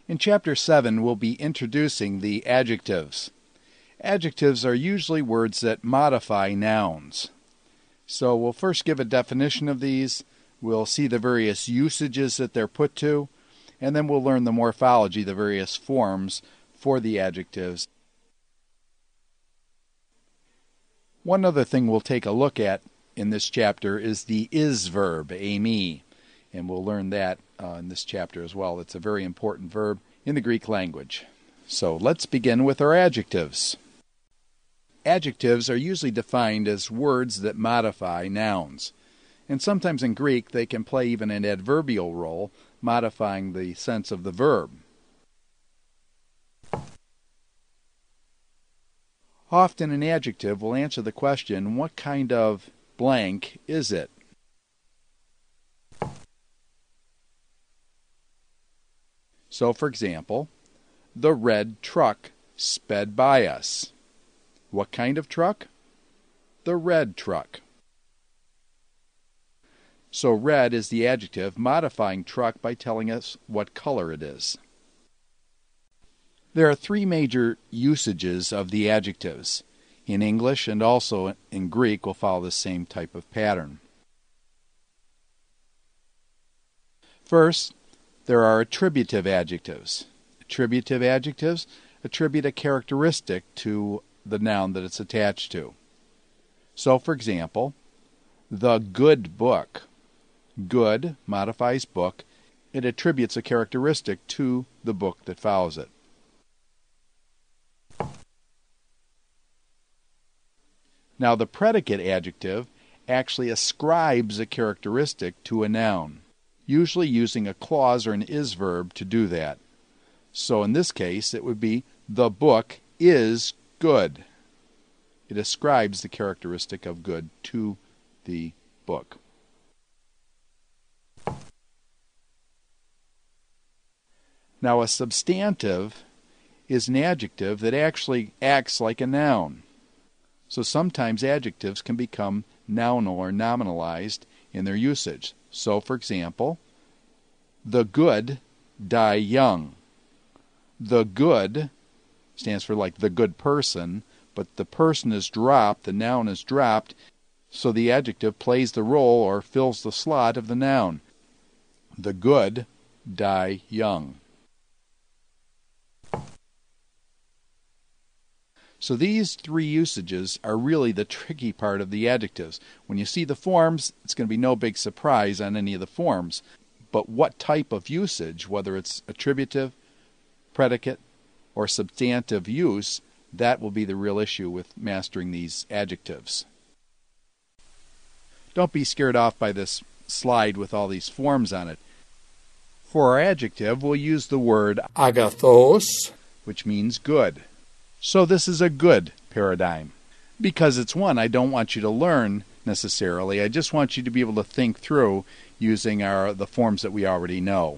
In Chapter 7, we'll be introducing the adjectives. Adjectives are usually words that modify nouns. So we'll first give a definition of these, we'll see the various usages that they're put to, and then we'll learn the morphology, the various forms for the adjectives. One other thing we'll take a look at in this chapter is the is verb, eimi, and we'll learn that in this chapter as well. It's a very important verb in the Greek language. So let's begin with our adjectives. Adjectives are usually defined as words that modify nouns, and sometimes in Greek they can play even an adverbial role, modifying the sense of the verb. Often an adjective will answer the question, what kind of blank is it? So, for example, the red truck sped by us. What kind of truck? The red truck. So red is the adjective modifying truck by telling us what color it is. There are three major usages of the adjectives. In English and also in Greek we'll follow the same type of pattern. First, there are attributive adjectives. Attributive adjectives attribute a characteristic to the noun that it's attached to. So, for example, the good book. Good modifies book. It attributes a characteristic to the book that follows it. Now, the predicate adjective actually ascribes a characteristic to a noun, usually using a clause or an is verb to do that. So in this case, it would be, the book is good. It ascribes the characteristic of good to the book. Now, a substantive is an adjective that actually acts like a noun. So sometimes adjectives can become nounal or nominalized in their usage. So, for example, the good die young. The good stands for like the good person, but the person is dropped, the noun is dropped, so the adjective plays the role or fills the slot of the noun. The good die young. So these three usages are really the tricky part of the adjectives. When you see the forms, it's going to be no big surprise on any of the forms. But what type of usage, whether it's attributive, predicate, or substantive use, that will be the real issue with mastering these adjectives. Don't be scared off by this slide with all these forms on it. For our adjective, we'll use the word agathos, which means good. So this is a good paradigm. Because it's one I don't want you to learn necessarily. I just want you to be able to think through using the forms that we already know.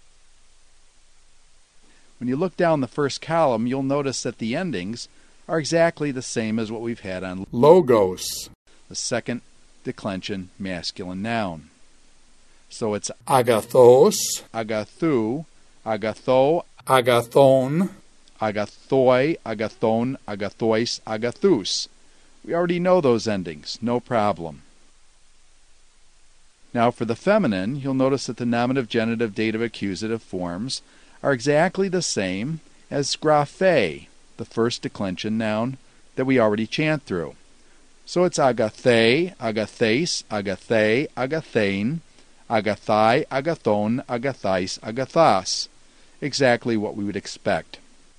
When you look down the first column, you'll notice that the endings are exactly the same as what we've had on logos, the second declension masculine noun. So it's agathos, agathou, agatho, agathon, agathoi, agathon, agathois, agathous. We already know those endings, no problem. Now for the feminine, you'll notice that the nominative, genitive, dative, accusative forms are exactly the same as graphe, the first declension noun that we already chant through. So it's agathe, agathais, agathe, agathane, agathai, agathon, agathais, agathas. Exactly what we would expect.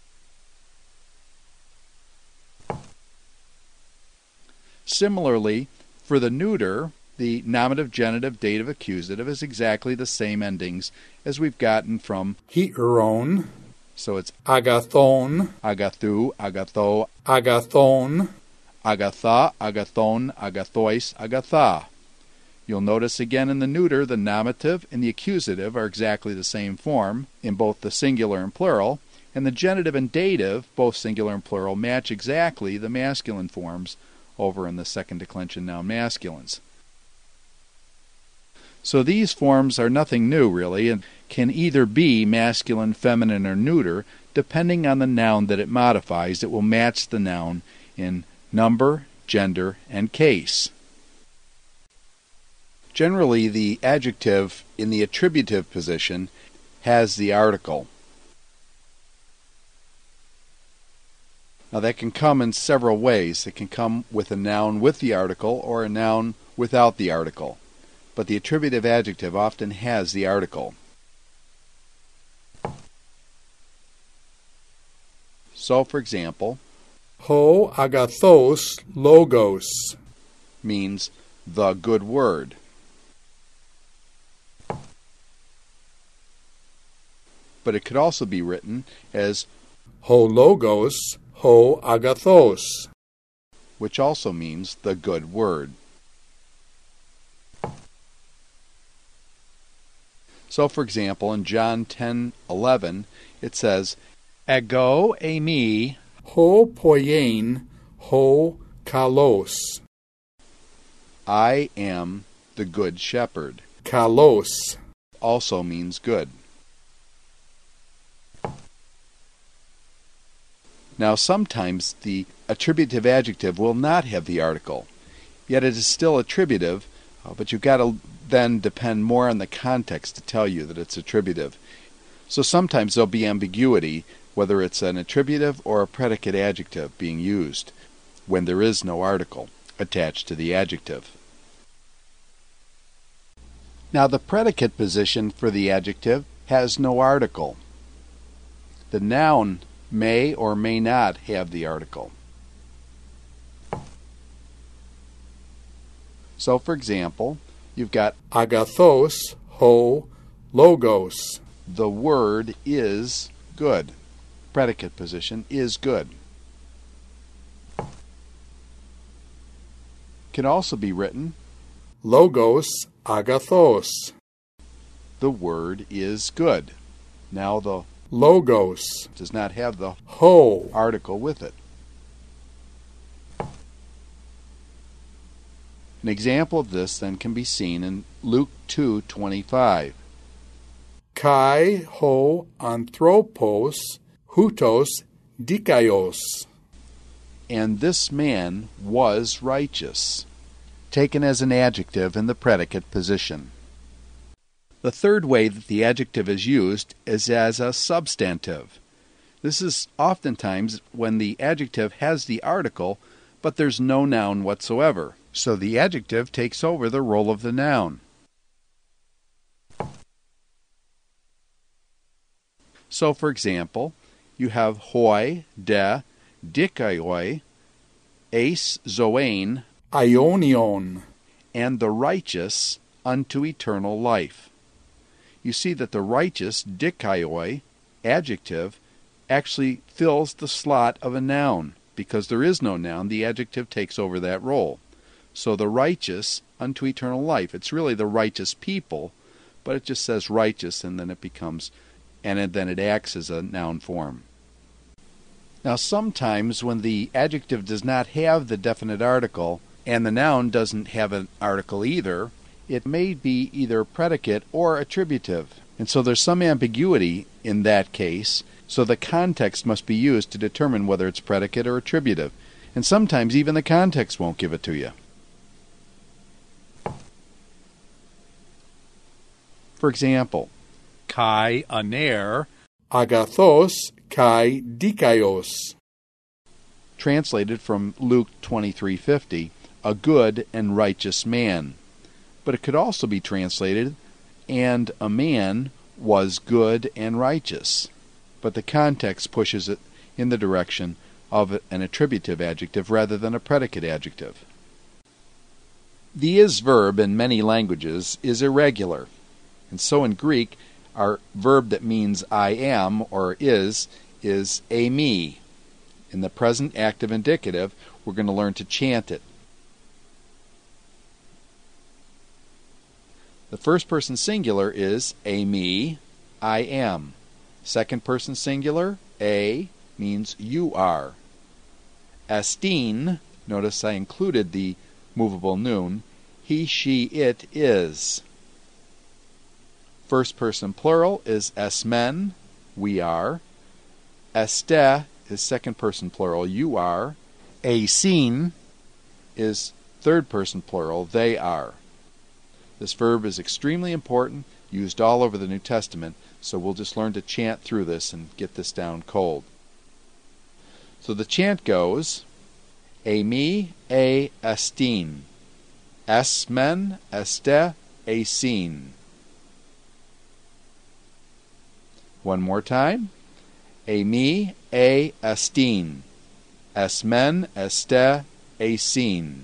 Similarly, for the neuter, the nominative, genitive, dative, accusative is exactly the same endings as we've gotten from heteron. So it's agathon, agathou, agatho, agathon, agatha, agathon, agathois, agatha. You'll notice again in the neuter, the nominative and the accusative are exactly the same form in both the singular and plural, and the genitive and dative, both singular and plural, match exactly the masculine forms over in the second declension noun masculines. So these forms are nothing new, really, and can either be masculine, feminine, or neuter, depending on the noun that it modifies. It will match the noun in number, gender, and case. Generally, the adjective in the attributive position has the article. Now that can come in several ways. It can come with a noun with the article or a noun without the article. But the attributive adjective often has the article. So, for example, Ho agathos logos means the good word. But it could also be written as ho logos ho agathos, which also means the good word. So, for example, in John 10:11, it says, "Ego eimi ho poiein ho kalos, I am the good shepherd." kalos, Also means good. Now, sometimes the attributive adjective will not have the article, yet it is still attributive, but you've got to then depend more on the context to tell you that it's attributive. So sometimes there'll be ambiguity whether it's an attributive or a predicate adjective being used when there is no article attached to the adjective. Now, the predicate position for the adjective has no article. The noun may or may not have the article. So, for example, you've got agathos ho logos, the word is good. Predicate position is good. Can also be written logos agathos, the word is good. Now the logos does not have the ho article with it. An example of this then can be seen in Luke 2:25. kai ho anthropos hutos dikaios, And this man was righteous, taken as an adjective in the predicate position. The third way that the adjective is used is as a substantive. This is oftentimes when the adjective has the article, but there's no noun whatsoever. So the adjective takes over the role of the noun. So, for example, you have hoi, de, dikaioi, eis zoein, aionion, and the righteous unto eternal life. You see that the righteous, dikaioi, adjective, actually fills the slot of a noun. Because there is no noun, the adjective takes over that role. So the righteous unto eternal life. It's really the righteous people, but it just says righteous, and then it becomes, and then it acts as a noun form. Now, sometimes when the adjective does not have the definite article, and the noun doesn't have an article either, it may be either predicate or attributive. And so there's some ambiguity in that case, so the context must be used to determine whether it's predicate or attributive. And sometimes even the context won't give it to you. For example, kai aner, agathos kai dikaios, translated from Luke 23:50, a good and righteous man. But it could also be translated, and a man was good and righteous. But the context pushes it in the direction of an attributive adjective rather than a predicate adjective. The is verb in many languages is irregular. And so in Greek, our verb that means I am or is eimi. In the present active indicative, we're going to learn to chant it. The first person singular is eimi, I am. Second person singular, a, means you are. Estin, notice I included the movable noun, he, she, it is. First person plural is esmen, we are. Este is second person plural, you are. Esin is third person plural, they are. This verb is extremely important, used all over the New Testament, so we'll just learn to chant through this and get this down cold. So the chant goes, Emi e estin, esmen este esin. One more time. Emi e estin, esmen este esin.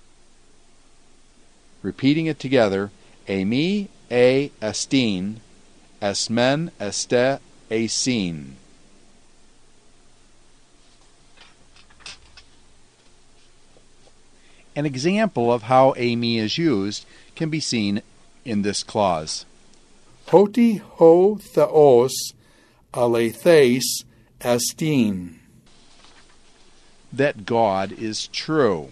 Repeating it together. Emi e estin, esmen este esin. An example of how emi is used can be seen in this clause. Hoti ho theos aletheis estin. That God is true.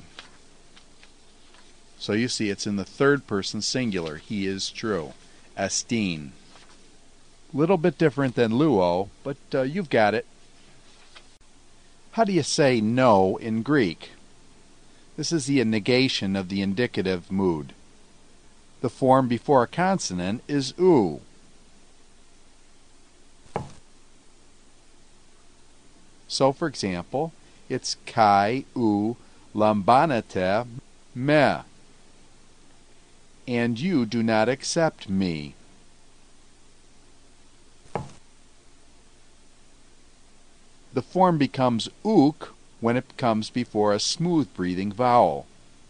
So you see it's in the third person singular. He is true. Estin. Little bit different than luo, but you've got it. How do you say no in Greek? This is the negation of the indicative mood. The form before a consonant is u. So, for example, it's kai u lambanete me. And you do not accept me. The form becomes ook when it comes before a smooth breathing vowel.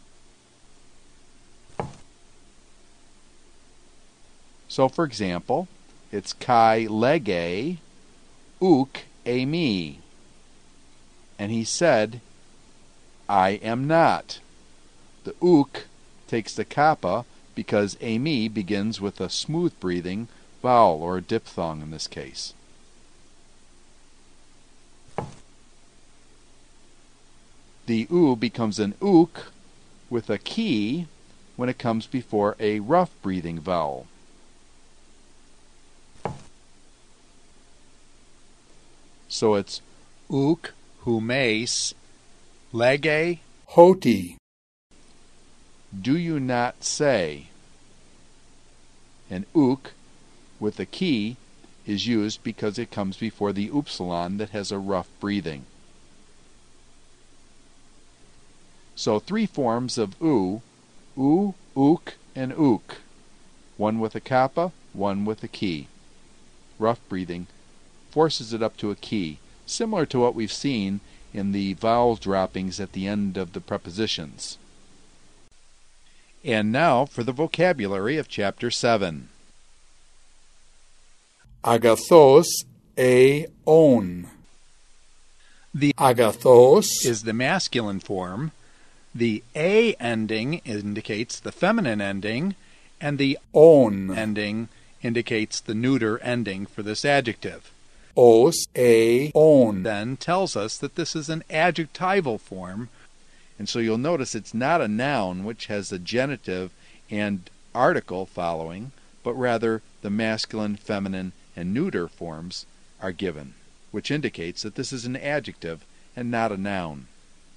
So, for example, it's kai lege ook emi. And he said, I am not. The ook takes the kappa because emi begins with a smooth breathing vowel, or a diphthong in this case. The u becomes an ook with a ki when it comes before a rough breathing vowel. So it's ook, humes, lege, Hoti. do you not say. And ook with a ki is used because it comes before the upsilon that has a rough breathing. So three forms of ook, and ook. One with a kappa, one with a ki. Rough breathing forces it up to a ki, similar to what we've seen in the vowel droppings at the end of the prepositions. And now for the vocabulary of Chapter 7. Agathos on. The Agathos is the masculine form, the a ending indicates the feminine ending, and the on. ending indicates the neuter ending for this adjective. Os on. Then tells us that this is an adjectival form, and so you'll notice it's not a noun which has a genitive and article following, but rather the masculine, feminine, and neuter forms are given, which indicates that this is an adjective and not a noun.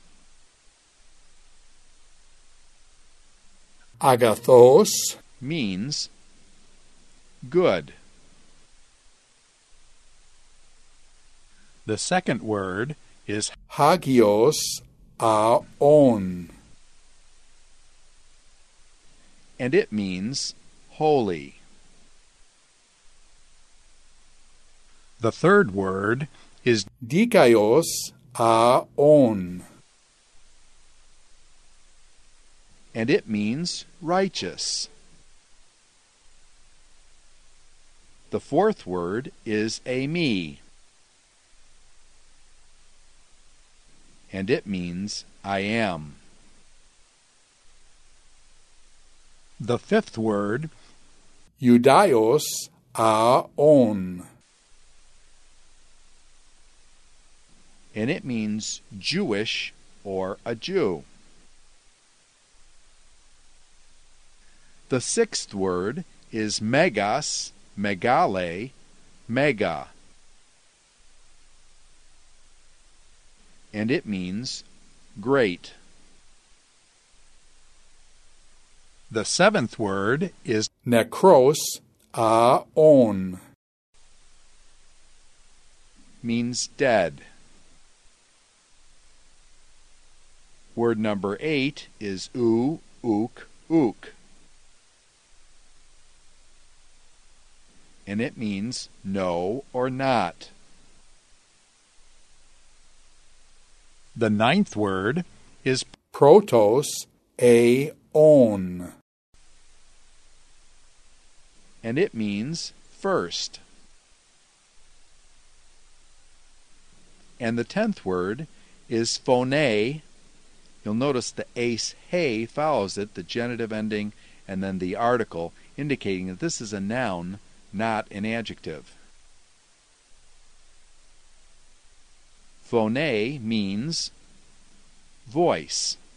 Agathos Means good. The second word is hagios on. and it means holy. The third word is Dikaios on. and it means righteous. The fourth word is me, and it means I am. The fifth word Judaios on. and it means Jewish or a Jew. The sixth word is megas, megale, mega. And it means great. The seventh word is Necros aon. means dead. Word number 8 is ook, ook. And it means no or not. The ninth word is Protos aon. and it means first. And the 10th word is phone. You'll notice the ace he follows it, the genitive ending, and then the article, indicating that this is a noun, not an adjective. Phone means voice.